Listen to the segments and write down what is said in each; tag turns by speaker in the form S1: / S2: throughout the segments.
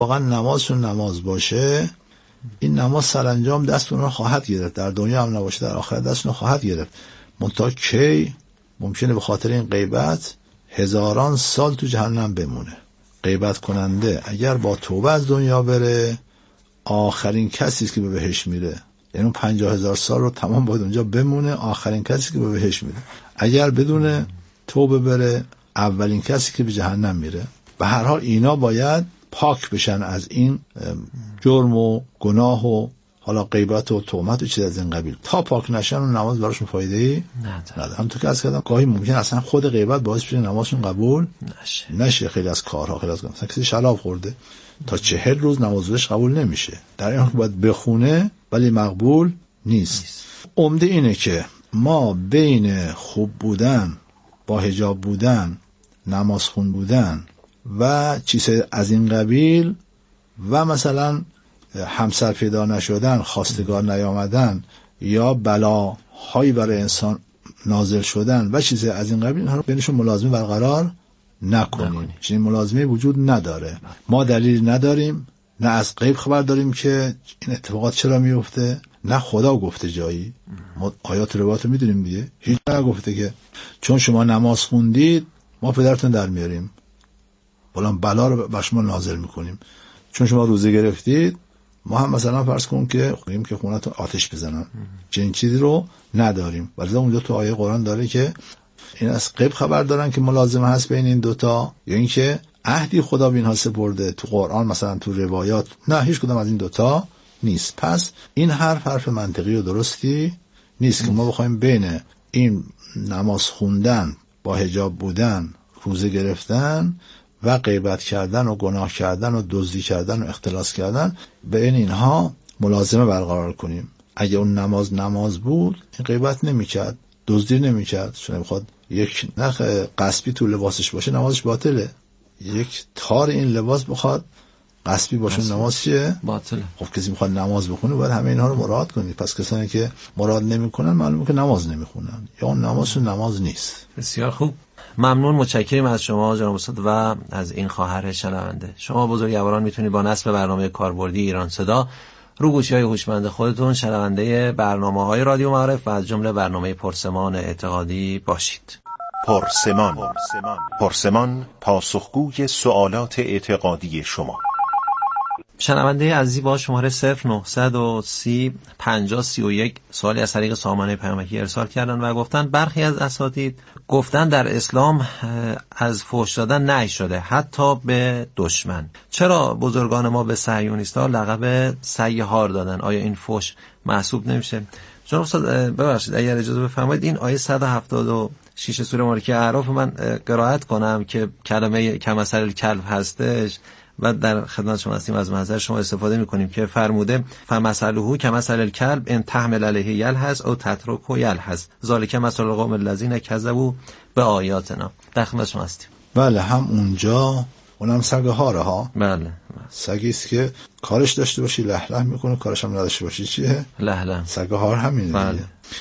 S1: واقعا نمازشون نماز باشه، این نماز سرانجام دست اونها خواهد گرفت، در دنیا هم نباشه در آخرت دست اونها خواهد گرفت. منتها کی؟ ممکنه به خاطر این غیبت هزاران سال تو جهنم بمونه. غیبت کننده اگر با توبه از دنیا بره، آخرین کسی است که به بهشت میره. یعنی 50,000 سال رو تمام باید اونجا بمونه، آخرین کسی که به بهشت میره. اگر بدون توبه بره، اولین کسی که به جهنم میره. به هر حال اینا باید پاک بشن از این جرم و گناه و حالا غیبت و تهمت و چیز از این قبیل. تا پاک نشن و نماز براشون فایده‌ای نداره. همونطور که از کردم گاهی ممکن اصلا خود غیبت باعث بشه نمازشون قبول نشه. خیلی از کارها، خیلی از مثلا کسی شراب خورده تا 40 روز نمازش قبول نمیشه، در این حال باید بخونه ولی مقبول نیست. عمده اینه که ما بین خوب بودن، با حجاب بودن، نماز خون بودن و چیز از این قبیل و مثلا همسر پیدا نشدن، خواستگار نیامدن یا بلاهایی برای انسان نازل شدن و چیز از این قبیل، اینها رو بینشون ملازمه برقرار نکنیم. چنین ملازمه وجود نداره. ما دلیل نداریم، نه از غیب خبر داریم که این اتفاقات چرا میفته، نه خدا گفته جایی. ما آیات روایات رو میدونیم دیگه، هیچ نگفته که چون شما نماز خوندید ما پدرتون در میاریم فلان بلا رو بر شما نازل میکنیم، چون شما روزه گرفتید ما هم مثلا فرض کنیم که خونیم که خونتون آتش بزنن. چنین چیزی رو نداریم. ولی اونجا تو آیه قرآن داره که این از غیب خبر دارن که ملازمه هست بین این دوتا، یا اینکه عهدی خدا به اینها سپرده. تو قرآن مثلا تو روایات نه، هیچ کدام از این دوتا نیست. پس این حرف منطقی و درستی نیست که ما بخوایم بین این نماز خوندن، با حجاب بودن، روزه گرفتن و غیبت کردن و گناه کردن و دزدی کردن و اختلاس کردن بین اینها ملازمه برقرار کنیم. اگه اون نماز بود، این غیبت نمی‌کرد، دزدی نمی‌کرد. چون بخواد یک نخ غصبی تو لباسش باشه نمازش باطله. یک تار این لباس بخواد غصبی باشه نماز چیه؟ باطله. خب کسی میخواد نماز بخونه باید همه اینها رو مراعات کنید. پس کسانی که مراعات نمی‌کنن معلومه که نماز نمی‌خونن یا اون نمازشون نماز نیست.
S2: بسیار خوب. ممنون، متشکرم از شما جناب استاد و از این خواهر شنونده. شما بزرگواران میتونید با نصب برنامه کاربردی ایران صدا رو گوشی‌های هوشمند خودتون شنونده برنامه‌های رادیو معارف و از جمله برنامه پرسمان اعتقادی باشید.
S3: پرسمان پاسخگوی سوالات اعتقادی شما.
S2: شنونده عزیزی با شماره 0930 5031 سوالی از طریق سامانه پیامکی ارسال کردن و گفتن برخی از اساتید گفتن در اسلام از فحش دادن نهی شده حتی به دشمن. چرا بزرگان ما به صهیونیست‌ها لقب سیحار دادن؟ آیا این فحش محسوب نمیشه؟ جناب استاد ببخشید اگر اجازه بفرمایید این آیه 176 سوره مبارکه اعراف من قرائت کنم که کلمه کمثل الکلب هستش و در خدمت شما هستیم، از محضر شما استفاده میکنیم که فرموده فمثله کمثل الکلب ان تحمل علیه یلهث او تترکه یلهث ذالک مثل القوم الذین کذبوا بآیاتنا. در خدمت شما هستیم.
S1: بله، هم اونجا اونم سگه هاره ها.
S2: بله،
S1: سگی است که کارش داشته باشی له له میکنه، کارش هم نداشته باشی چیه؟
S2: له له.
S1: سگه هار همینه.
S2: بله.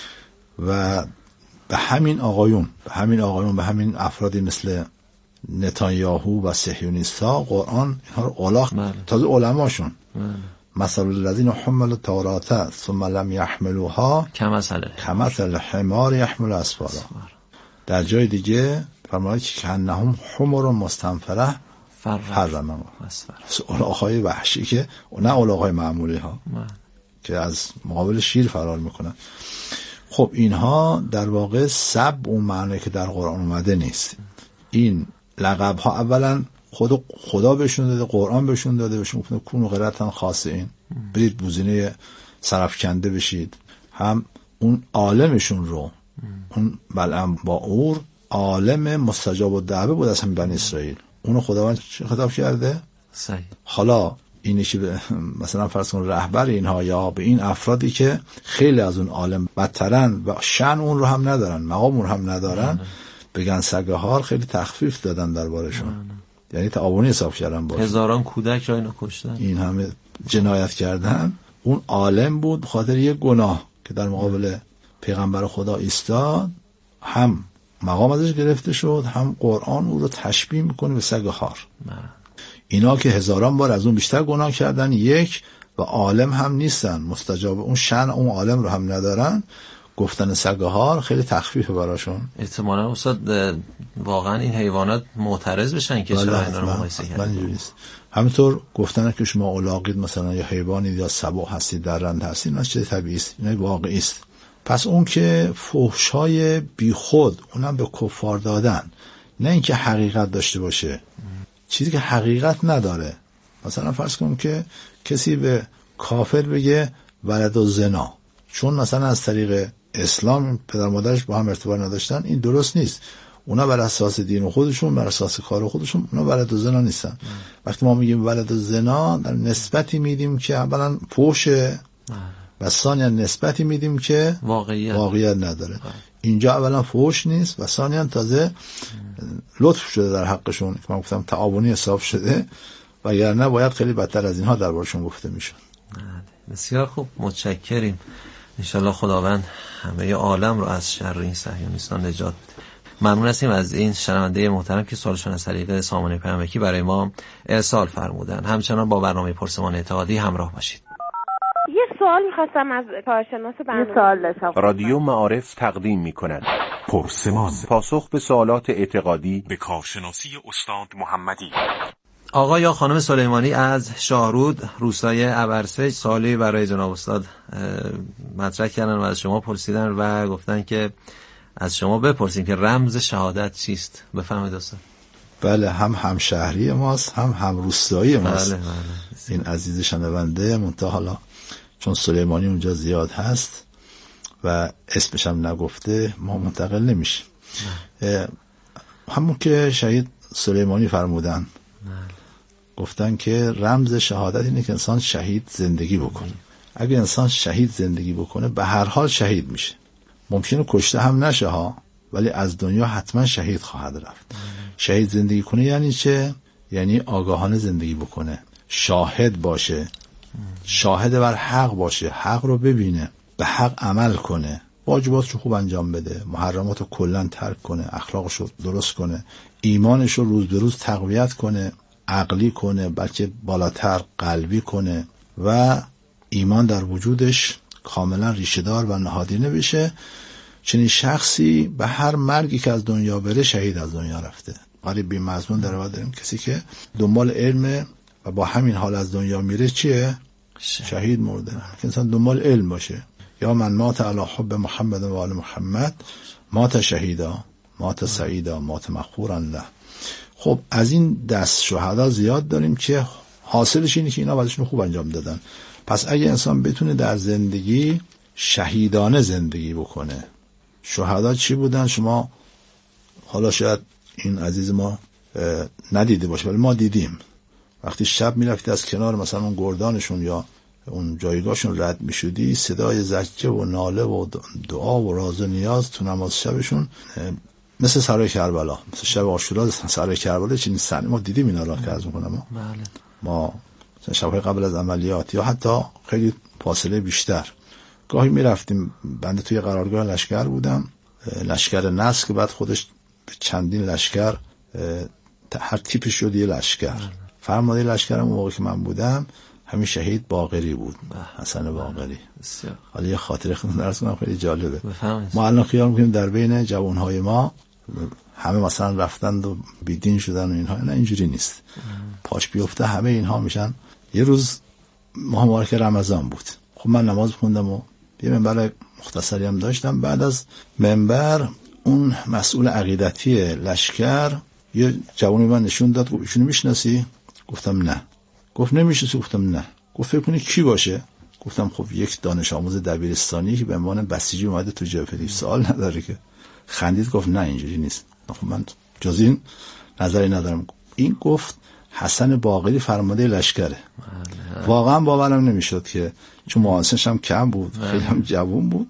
S1: و به همین آقایون به همین افرادی مثل نتانیاهو و صهیونیست‌ها قرآن اینها رو الاغ تازه علماشون مثل الذین حملوا التوراة ثم لم یحملوها کمثل حمار یحمل اسفارا. در جای دیگه فرماید که انهم حمر مستنفره فرما الاغ‌های وحشی که نه الاغ‌های معمولی ها که از مقابل شیر فرار میکنن. خب اینها در واقع سب اون معنی که در قرآن اومده نیست. این لقب ها اولا خدا بهشون داده، قرآن بهشون داده، بهشون گفته کون و غیرتن خاصین، برید بوزینه سرفکنده بشید. هم اون عالمشون رو، اون بلعم با اور عالم مستجاب الدعوه بود از همین بنی اسرائیل، اونو خداوند چه خطاب کرده؟
S2: صحیح.
S1: حالا اینی که مثلا فرض کن رهبر اینها یا به این افرادی که خیلی از اون عالم بدترن و شأن اون رو هم ندارن، مقام اون رو هم ندارن، بگن سگه هار، خیلی تخفیف دادن دربارشون. یعنی تعاونی حساب کردن باشه.
S2: هزاران کودک را اینو کشتن، این
S1: همه جنایت کردن. اون عالم بود بخاطر یک گناه که در مقابل پیغمبر خدا ایستاد، هم مقام ازش گرفته شد، هم قرآن او رو تشبیه میکنه به سگ هار. اینا که هزاران بار از اون بیشتر گناه کردن، یک و عالم هم نیستن، مستجاب اون شأن اون عالم رو هم ندارن، گفتن سگهار خیلی تخفیف براشون.
S2: احتمالاً استاد واقعا این حیوانات معترض بشن که چرا اینا رو مقایسه کردن.
S1: همینطور گفتن که شما الاغید مثلا یا حیوانید یا سبع هستید، درنده هستید، اینا چیز طبیعی است، اینا واقعی است. پس اون که فحشای بیخود اونم به کفار دادن، نه اینکه حقیقت داشته باشه، چیزی که حقیقت نداره. مثلا فرض کنم که کسی به کافر بگه ولد و زنا، چون مثلا از طریق اسلام پدر مادرش با هم ارتباط نداشتن، این درست نیست. اونا بر اساس دین خودشون، بر اساس کار خودشون، اونا ولد و زنا نیستن. وقتی ما میگیم ولد و زنا، در نسبتی میدیم که اولا فحشه و ثانیا نسبتی میدیم که واقعیت نداره. اینجا اولا فحش نیست و ثانیا تازه لطف شده در حقشون که من گفتم تعاونی حساب شده، وگرنه باید خیلی بدتر از اینها دربارشون گفته میشد.
S2: بسیار خوب، متشکریم. انشالله خداوند همه عالم رو از شر این صهیونیستان نجات بده. ممنون هستیم از این شنونده محترم که سوالشون از طریق سامانه پیامکی برای ما ارسال فرمودن. همچنان با برنامه پرسمان اعتقادی همراه باشید.
S4: یه سوال می‌خواستم از کارشناس برنامه.
S3: رادیو معارف تقدیم می‌کند پرسمان، پاسخ به سوالات اعتقادی به کارشناسی استاد محمدی.
S2: آقا یا خانم سلیمانی از شاهرود روستای ابرسج سوالی برای جناب استاد مطرح کردن و از شما پرسیدن و گفتن که از شما بپرسیم که رمز شهادت چیست. بفرمایید استاد.
S1: بله، هم شهری ماست، هم روستایی ماست.
S2: بله.
S1: این عزیز شنونده منتها حالا چون سلیمانی اونجا زیاد هست و اسمش هم نگفته ما منتقل نمیشه. همون که شهید سلیمانی فرمودن، گفتن که رمز شهادت اینه که انسان شهید زندگی بکنه. اگه انسان شهید زندگی بکنه به هر حال شهید میشه. ممکنه کشته هم نشه ها، ولی از دنیا حتما شهید خواهد رفت. شهید زندگی کنه یعنی چه؟ یعنی آگاهانه زندگی بکنه، شاهد باشه، شاهد بر حق باشه، حق رو ببینه، به حق عمل کنه، واجباتشو خوب انجام بده، محرماتو کلا ترک کنه، اخلاقشو درست کنه، ایمانشو روز به روز تقویت کنه، عقلی کنه، بلکه بالاتر قلبی کنه و ایمان در وجودش کاملا ریشه‌دار و نهادینه بشه. چنین شخصی به هر مرگی که از دنیا بره شهید از دنیا رفته. قریب بی مضمون در واقع داریم کسی که دنبال علم و با همین حال از دنیا میره چیه؟ شهید مرده. که انسان دنبال علم باشه. یا من مات علی حب محمد و آل محمد مات شهیدا مات سعیدا مات مغفورا له. خب از این دست شهدا زیاد داریم که حاصلش اینه که اینا وظیفه‌شون خوب انجام دادن. پس اگه انسان بتونه در زندگی شهیدانه زندگی بکنه. شهدا چی بودن؟ شما حالا شاید این عزیز ما ندیده باشه ولی ما دیدیم. وقتی شب میرفتی از کنار مثلا اون گردانشون یا اون جایگاهشون رد میشدی، صدای زجه و ناله و دعا و راز و نیاز تو نماز شبشون مثل سرای کربلا، مثل شب عاشورا سرای کربلا چنین صحنه ما دیدیم. اینا را که عرض می‌کنم ما شب‌های قبل از عملیات یا حتی خیلی فاصله بیشتر گاهی میرفتیم. بنده توی قرارگاه لشکر بودم، لشکر نسل که بعد خودش چندین لشکر هر تیپش شد یه لشکر. فرمانده لشکرم اون موقع که من بودم همین شهید باقری بود، حسن باقری. حالا یه خاطره خودم درس کنم خیلی جالبه. ما الان خیال می‌کنیم در بین جوانهای ما همه مثلا رفتند و بیدین شدن و اینها، نه اینجوری نیست. پاش بیفته همه اینها میشن. یه روز ماه مبارک رمضان بود، خب من نماز خوندم و یه منبر مختصری هم داشتم. بعد از منبر اون مسئول عقیدتی لشکر یه جوانی من نشون داد، گفت ایشونو میشناسی؟ گفتم نه. گفت نمیشناسی؟ گفتم نه. گفت فکر کنی کی باشه؟ گفتم خب یک دانش آموز دبیرستانی که به عنوان بسیجی اومده تو جبهه، سوال نداره که. خندید گفت نه اینجوری نیست. خب من جز این نظری ندارم. این گفت حسن باقری فرمانده لشکره. واقعا باورم نمیشد که چون معاصرش هم کم بود، خیلی هم جوان بود،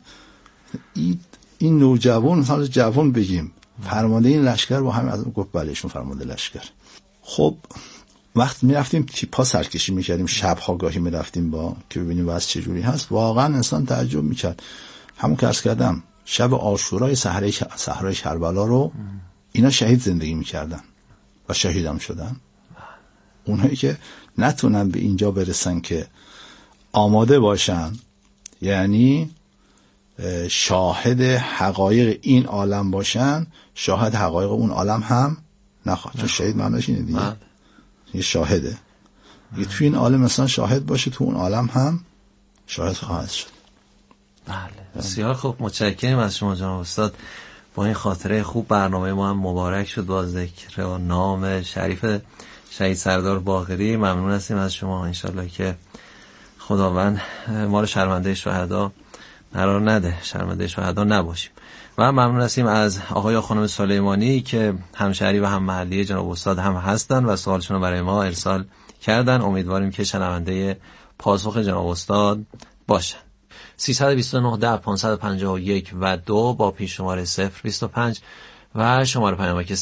S1: این نوجوان مثلا جوان بگیم فرمانده این لشکر با همین. از اون گفت بله ایشون فرمانده لشکر. خب وقت میرفتیم تیپا سرکشی میکردیم، شبها گاهی میرفتیم با که ببینیم واسه چه جوری هست. واقعا انسان تعجب میکرد. همون که عرض کردم شب عاشورای صحرای کربلا رو اینا شهید زندگی میکردن و شهیدم شدن. اونایی که نتونن به اینجا برسن که آماده باشن، یعنی شاهد حقایق این عالم باشن، شاهد حقایق اون عالم هم نخواهد. چون شهید معناش اینه دیگه، یه شاهده یه توی این عالم مثلا شاهد باشه، تو اون عالم هم شاهد خواهد شد.
S2: بله بسیار خوب، متشکرم از شما جناب استاد. با این خاطره خوب برنامه ما هم مبارک شد با ذکر و نام شریف شهید سردار باقری. ممنون هستیم از شما. انشالله که خداوند ما رو شرمنده شهدا قرار نده، شرمنده شهدا نباشیم. و ممنون هستیم از آقای و خانم سلیمانی که همشهری و هم محلی جناب استاد هم هستن و سوالشون رو برای ما ارسال کردن. امیدواریم که شنونده پاسخ جناب استاد باشن. 329 10 551 و 2 با پیش شماره 025 و شماره پیامک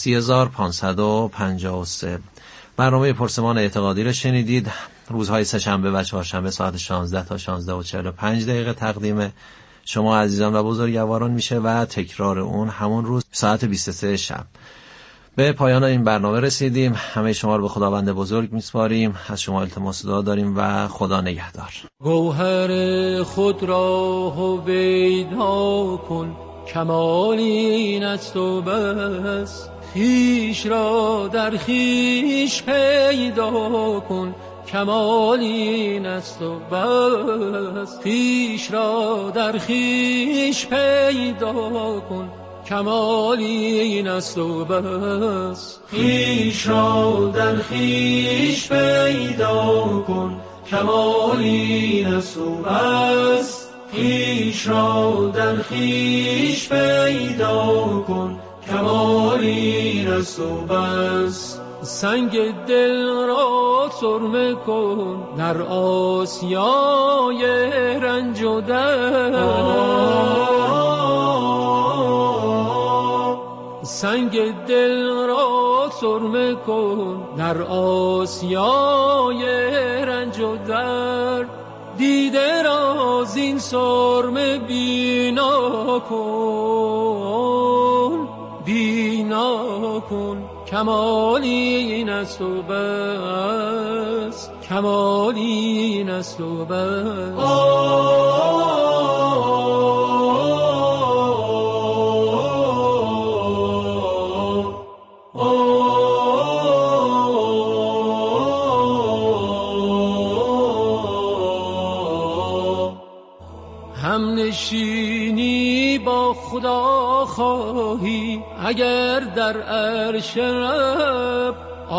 S2: 30553. برنامه پرسمان اعتقادی رو شنیدید. روزهای سه‌شنبه و چهارشنبه ساعت 16 تا 16:45 تقدیم شما عزیزان و بزرگواران میشه و تکرار اون همون روز ساعت 23 شب. به پایان این برنامه رسیدیم. همه شما رو به خداوند بزرگ میسپاریم. از شما التماس دعا داریم و خدا نگهدار.
S5: گوهر خود را هویدا کن، کمال این است و بس. خویش را در خویش پیدا کن، کمال این است و بس. خویش را در خویش پیدا کن، کمال این است و بس. خویش را در خویش پیدا کن، کمال این است و بس. خویش را در خویش پیدا کن، کمال این است و بس. سنگ دل را سرمه کن در آسیای رنج و درد. سنگ دل را سرمه کن در آسیای رنج و درد. دیده را زین سرمه بینا کن، بینا کن، کمال این است و بس، کمال این است و بس. همنشینی با خدا خواهی اگر در عرش رب،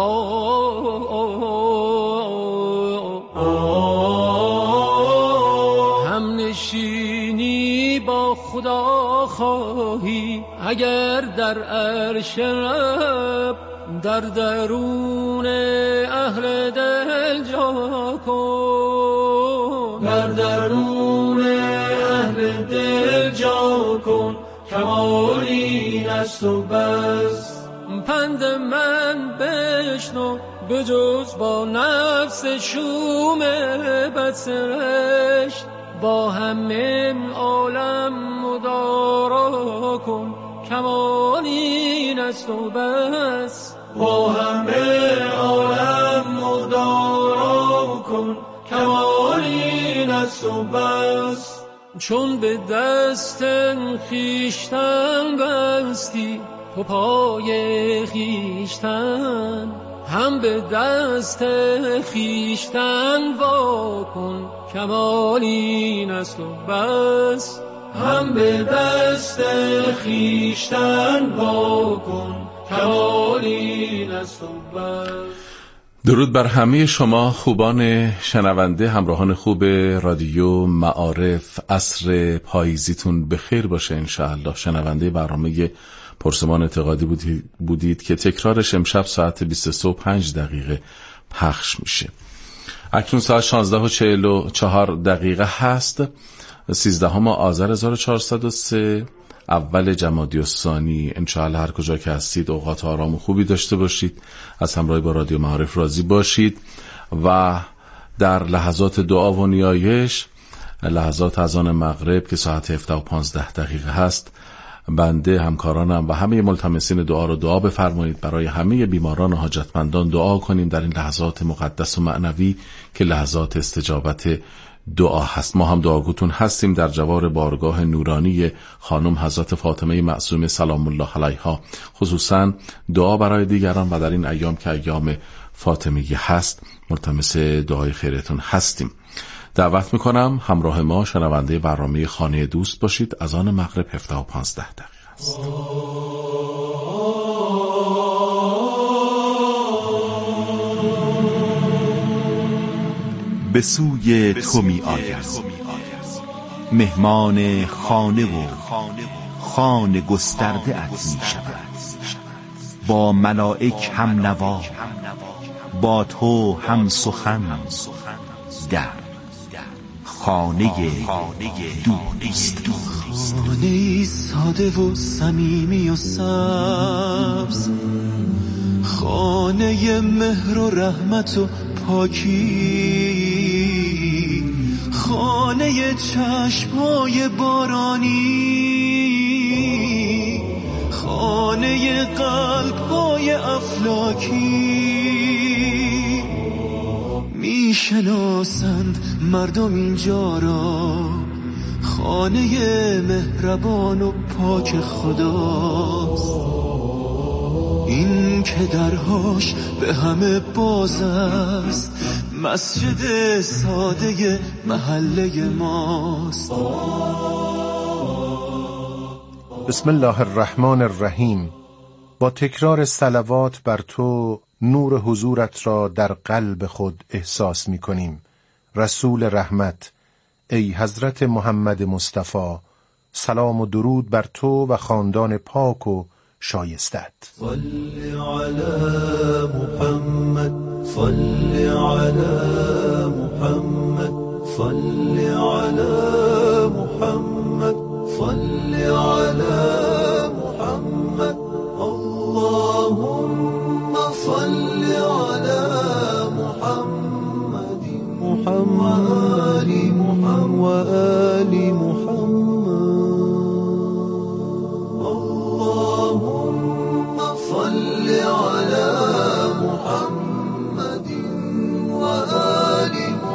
S5: همنشینی با خدا خواهی اگر در عرش رب. در درون اهل دل جا کن، در درون اهل دل جا کن، کمال این است و بس. پند من بشنو به جز با نفس شوم بدسرشت، با همه عالم مدارا کن، کمال این است و بس. با همه عالم مدارا کن، کمال این است و بس. چون به دست خویشتن بستی تو پای خویشتن، هم به دست خویشتن وا کن، کمال این است و بس. هم به دست خویشتن وا کن، کمال این است و بس.
S6: درود بر همه شما خوبان شنونده، همراهان خوب رادیو معارف. عصر پاییزیتون بخیر باشه انشاءالله. شنونده برنامه پرسمان اعتقادی بودید که تکرارش امشب ساعت 23:05 پخش میشه. اکنون ساعت 16:44 هست. 13 آذر 1403 اول جمادی الثانی. انشاءالله هر کجا که هستید اوقات آرام و خوبی داشته باشید، از همراهی با رادیو معارف راضی باشید و در لحظات دعا و نیایش، لحظات اذان مغرب که ساعت 17:15 هست، بنده، همکارانم و همه ملتمسین دعا رو دعا بفرمایید. برای همه بیماران و حاجتمندان دعا کنیم در این لحظات مقدس و معنوی که لحظات استجابت دعا هست. ما هم دعاگوتون هستیم در جوار بارگاه نورانی خانم حضرت فاطمه معصومه سلام الله علیها. خصوصا دعا برای دیگران و در این ایام که ایام فاطمیه هست ملتمس دعای خیرتون هستیم. دعوت میکنم همراه ما شنونده برنامه خانه دوست باشید. از آن مغرب 17:15 است.
S3: به سوی تو می آید مهمان خانه و خانه گسترده ات می شود، با ملائک هم نوا، با تو هم سخن، در خانه دوست.
S7: خانه ساده و صمیمی و سبز، خانه مهر و رحمت و پاکی، خانه چشمای بارانی، خانه قلب‌های افلاکی. میشناسند مردم اینجا را خانه مهربان و پاک خداست، این که درهاش به همه باز است، مسجد ساده محله ماست.
S8: بسم الله الرحمن الرحیم. با تکرار صلوات بر تو نور حضورت را در قلب خود احساس می کنیم. رسول رحمت، ای حضرت محمد مصطفی، سلام و درود بر تو و خاندان پاک و شایستت.
S7: صل علی محمد، صل علی محمد، صل علی محمد، صل علی محمد. اللهم صل علی محمد محمد و آل محمد. اللهم صل علی محمد و آل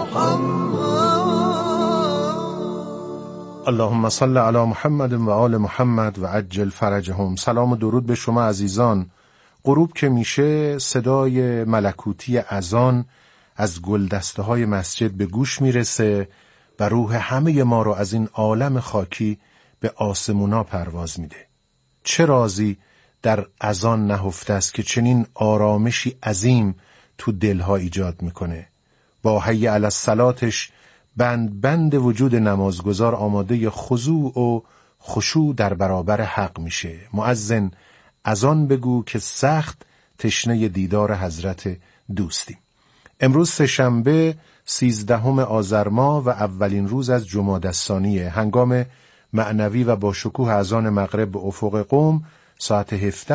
S7: محمد.
S8: اللهم صل علی محمد و آل محمد و عجل فرجهم. سلام و درود به شما عزیزان. غروب که میشه صدای ملکوتی اذان از گلدسته های مسجد به گوش میرسه و روح همه ما رو از این عالم خاکی به آسمونا پرواز میده. چه رازی در اذان نهفته است که چنین آرامشی عظیم تو دلها ایجاد میکنه. با حی علی الصلاتش بند وجود نمازگزار آماده خضوع و خشوع در برابر حق میشه. مؤذن اذان بگو که سخت تشنه دیدار حضرت دوستیم. امروز سه‌شنبه 13 آذر ماه و اولین روز از جمادی الثانیه. هنگام معنوی و با شکوه اذان مغرب به افق قم ساعت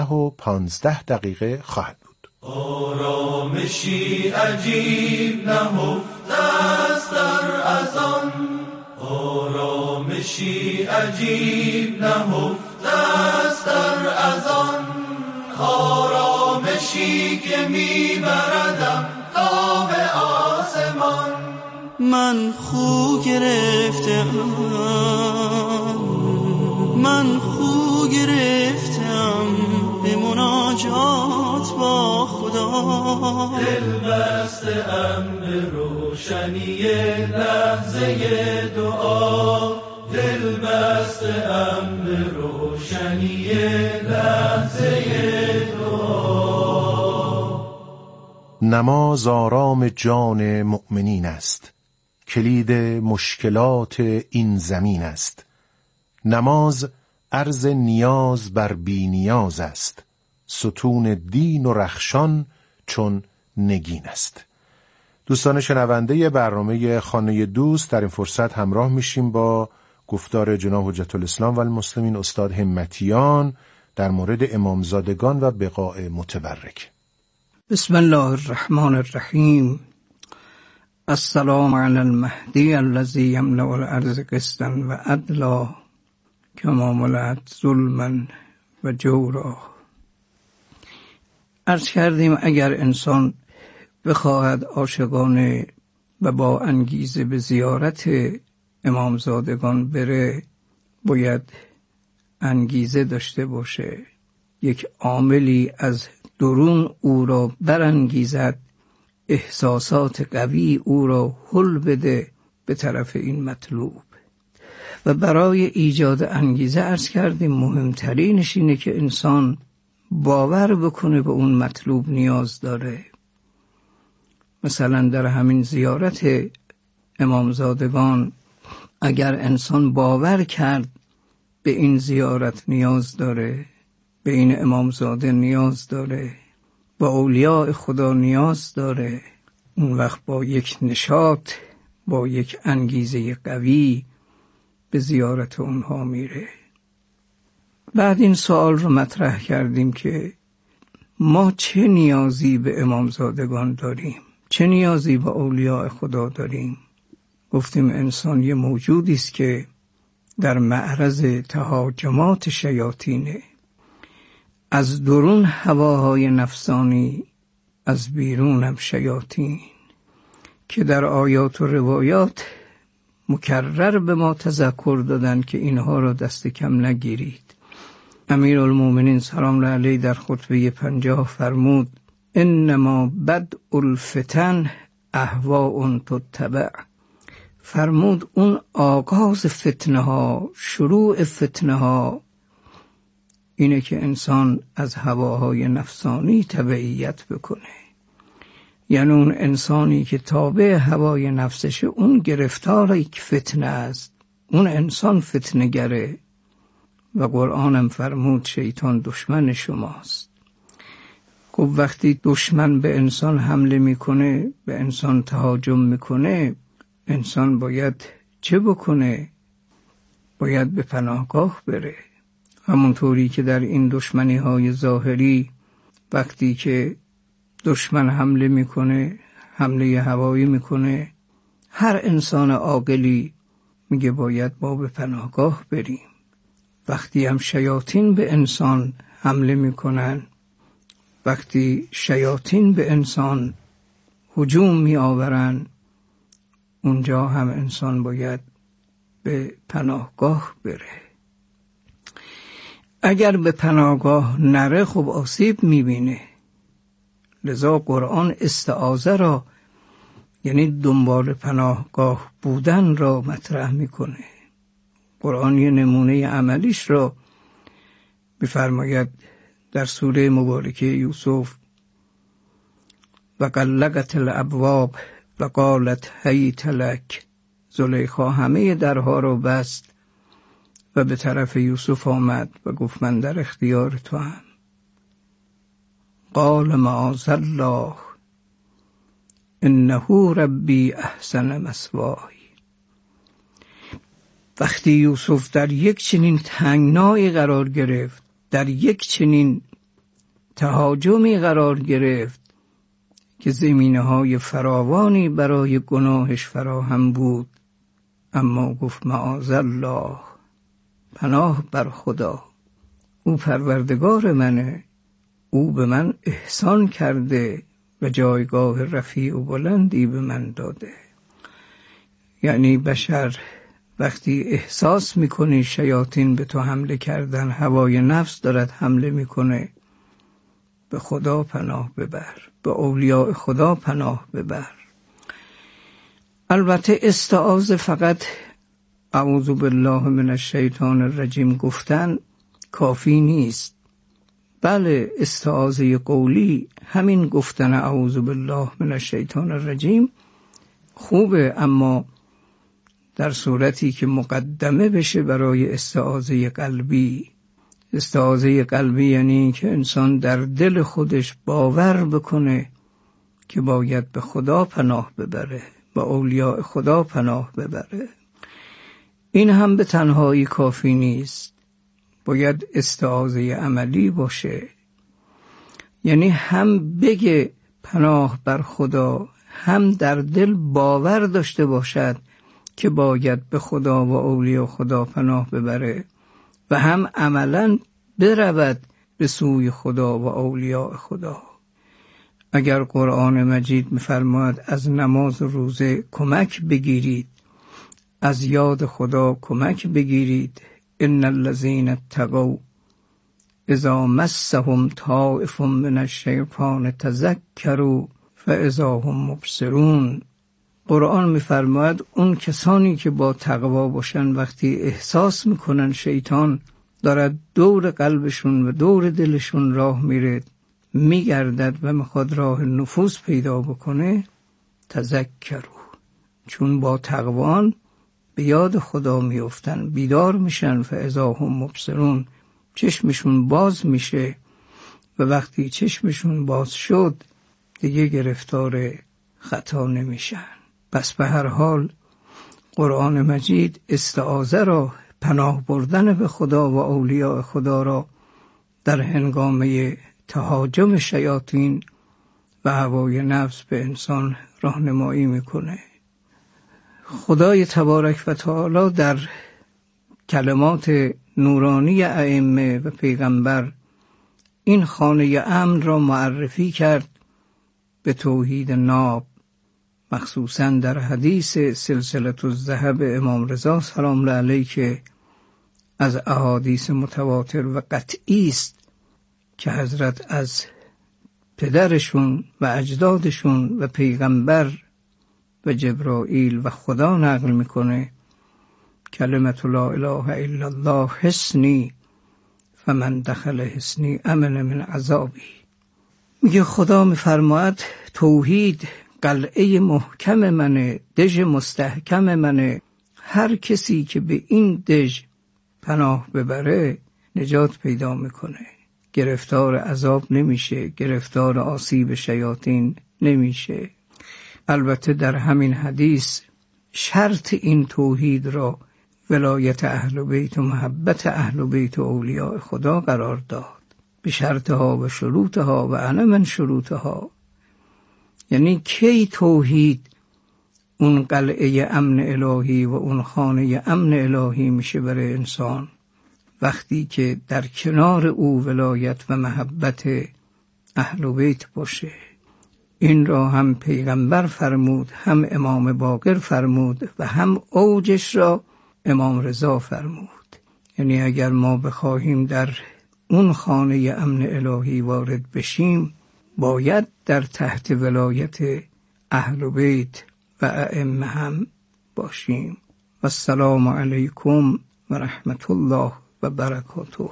S8: 17:15 خواهد بود.
S7: آرامشی عجیب نهفته است در اذان، آرامشی عجیب نهفته است در اذان، آرامشی که میبردم تا به آسمان. من خو گرفتم، من خو گرفتم به مناجات با خدا. دل بسته ام به روشنی لحظه دعا، دل بسته ام به روشنی لحظه دعا.
S8: نماز آرام جان مؤمنین است، کلید مشکلات این زمین است. نماز عرض نیاز بر بی نیاز است، ستون دین و رخشان چون نگین است. دوستان شنونده برنامه خانه دوست، در این فرصت همراه میشیم با گفتار جناب حجت الاسلام و المسلمین استاد همتیان در مورد امامزادگان و بقاء متبرک.
S9: بسم الله الرحمن الرحیم. السلام علی المهدی الذی یملأ الارض قسطا و عدلا کما ملأت ظلما و جورا. عرض کردیم اگر انسان بخواهد عاشقانه و با انگیزه به زیارت امامزادگان بره، باید انگیزه داشته باشه، یک عاملی از درون او را برانگیزد، احساسات قوی او را هل بده به طرف این مطلوب. و برای ایجاد انگیزه عرض کردیم مهمترینش اینه که انسان باور بکنه به اون مطلوب نیاز داره. مثلا در همین زیارت امامزادگان اگر انسان باور کرد به این زیارت نیاز داره، به این امامزاده نیاز داره، به اولیاء خدا نیاز داره، اون وقت با یک نشاط، با یک انگیزه قوی به زیارت اونها میره. بعد این سوال رو مطرح کردیم که ما چه نیازی به امامزادگان داریم، چه نیازی به اولیاء خدا داریم. گفتیم انسان یه موجودی است که در معرض تهاجمات شیاطینه، از درون هواهای نفسانی، از بیرون هم شیاطین، که در آیات و روایات مکرر به ما تذکر دادن که اینها را دست کم نگیرید. امیرالمومنین سلام الله علیه در خطبه 50 فرمود انما بدء الفتن اهواء تتبع. فرمود اون آغاز فتنه ها، شروع فتنه ها اینه که انسان از هواهای نفسانی تبعیت بکنه. یعنی اون انسانی که تابع هوای نفسشه اون گرفتار یک فتنه است، اون انسان فتنه گره. و قرآن هم فرمود شیطان دشمن شماست. خب وقتی دشمن به انسان حمله میکنه، به انسان تهاجم میکنه، انسان باید چه بکنه؟ باید به پناهگاه بره. همونطوری که در این دشمنی های ظاهری وقتی که دشمن حمله میکنه، حمله هوایی میکنه، هر انسان عاقلی میگه باید ما به پناهگاه بریم. وقتی هم شیاطین به انسان حمله میکنن، وقتی شیاطین به انسان هجوم میآورن، اونجا هم انسان باید به پناهگاه بره. اگر به پناهگاه نره خب آسیب میبینه. لذا قرآن استعاذه را، یعنی دنبال پناهگاه بودن را مطرح میکنه. قرآن یه نمونه عملیش را بفرماید در سوره مبارکه یوسف و غلقت الابواب و قالت هیت لک. زلیخا همه درها را بست و به طرف یوسف آمد و گفت من در اختیار تو هم. قال معاذ الله انه ربی احسن مثوای. وقتی یوسف در یک چنین تنگنایی قرار گرفت، در یک چنین تهاجمی قرار گرفت که زمینه‌های فراوانی برای گناهش فراهم بود، اما گفت معاذ الله، پناه بر خدا، او پروردگار منه، او به من احسان کرده و جایگاه رفیع و بلندی به من داده. یعنی بشر وقتی احساس میکنی شیاطین به تو حمله کردن، هوای نفس دارد حمله میکنه، به خدا پناه ببر، به اولیاء خدا پناه ببر. البته استعاذه فقط اعوذ بالله من الشیطان الرجیم گفتن کافی نیست. بله استعاذه قولی، همین گفتن اعوذ بالله من الشیطان الرجیم خوبه، اما در صورتی که مقدمه بشه برای استعاذه قلبی. استعاذه قلبی یعنی که انسان در دل خودش باور بکنه که باید به خدا پناه ببره، به اولیاء خدا پناه ببره. این هم به تنهایی کافی نیست، باید استعاذه عملی باشه. یعنی هم بگه پناه بر خدا، هم در دل باور داشته باشد که باید به خدا و اولیاء خدا پناه ببره، و هم عملاً برود به سوی خدا و اولیاء خدا. اگر قرآن مجید می‌فرماید از نماز و روزه کمک بگیرید، از یاد خدا کمک بگیرید، ان الذین اتقوا اذا مسهم طائف من الشیطان تذکروا فاذا هم مبصرون. قرآن می‌فرماید اون کسانی که با تقوا باشن وقتی احساس میکنن شیطان دارد دور قلبشون و دور دلشون راه میره، میگردد و میخواد راه نفوذ پیدا بکنه، تذکروا، چون با تقوان به یاد خدا میافتن، بیدار میشن، فاذا هم مبصرون، چشمشون باز میشه و وقتی چشمشون باز شد دیگه گرفتار خطا نمیشن. پس به هر حال قرآن مجید استعاذه را، پناه بردن به خدا و اولیاء خدا را در هنگامه تهاجم شیاطین و هوای نفس به انسان راهنمایی میکنه. خدای تبارک و تعالی در کلمات نورانی ائمه و پیغمبر این خانه امن را معرفی کرد به توحید ناب، مخصوصاً در حدیث سلسله الذهب امام رضا سلام الله علیه که از احادیث متواتر و قطعی است که حضرت از پدرشون و اجدادشون و پیغمبر و جبرائیل و خدا نقل میکنه، کلمت لا اله الا الله حصنی فمن دخل حصنی امن من عذابی. میگه خدا میفرماید توحید قلعه محکم منه، دژ مستحکم منه، هر کسی که به این دژ پناه ببره نجات پیدا میکنه، گرفتار عذاب نمیشه، گرفتار آسیب شیاطین نمیشه. البته در همین حدیث شرط این توحید را ولایت اهل بیت و محبت اهل بیت و اولیاء خدا قرار داد، به شرطها و شروطها و انا من شروطها. یعنی کی توحید اون قلعه امن الهی و اون خانه امن الهی میشه برای انسان؟ وقتی که در کنار او ولایت و محبت اهل بیت باشه. این را هم پیغمبر فرمود، هم امام باقر فرمود و هم اوجش را امام رضا فرمود. یعنی اگر ما بخواهیم در اون خانه امن الهی وارد بشیم باید در تحت ولایت اهل بیت و ائمه هم باشیم. و السلام علیکم و رحمت الله و برکاته.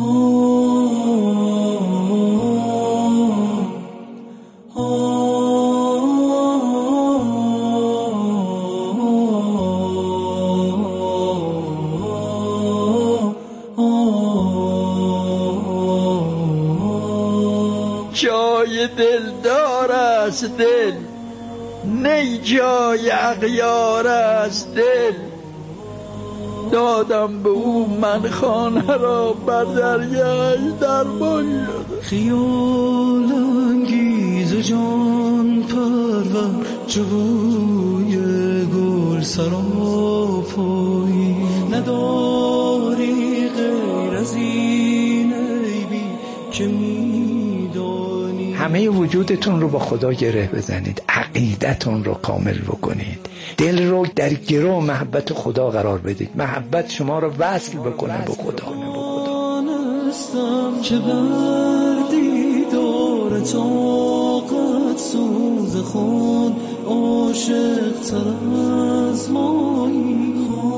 S10: جای دلدار است دل، نی جای اغیار است دل، دادم به او من خانه را بر دریای درمان شده.
S7: خیال انگیز جان پرور جوی گل سراپایی، نداری غیر از این عیبی که میدانی.
S11: همه وجودتون رو با خدا گره بزنید، عقیدتون رو کامل بکنید، دل رو در گرو محبت خدا قرار بدید، محبت شما رو وصل بکنه به خدا.
S7: که بردی دور طاقت سوز خود عاشق تر از مایی.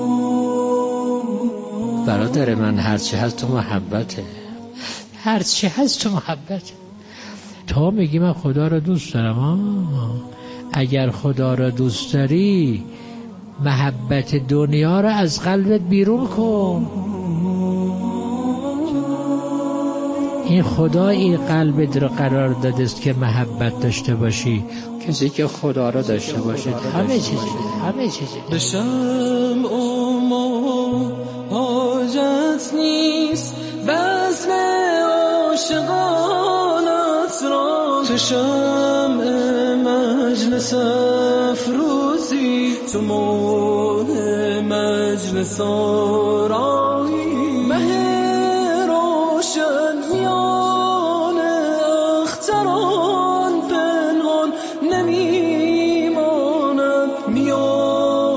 S12: برادر من هرچی هست تو محبته، هرچی هست تو محبته. تو میگی من خدا رو دوست دارم، اگر خدا رو دوست داری محبت دنیا رو از قلبت بیرون کن. این خدا این قلبت رو قرار داده است که محبت داشته باشی. کسی که خدا رو داشته باشه همه چیزی
S7: به شمع ما حاجت نیست، بزم عاشقانت را تو شمع مجلس افروزی، تو ماه مجلس آرایی.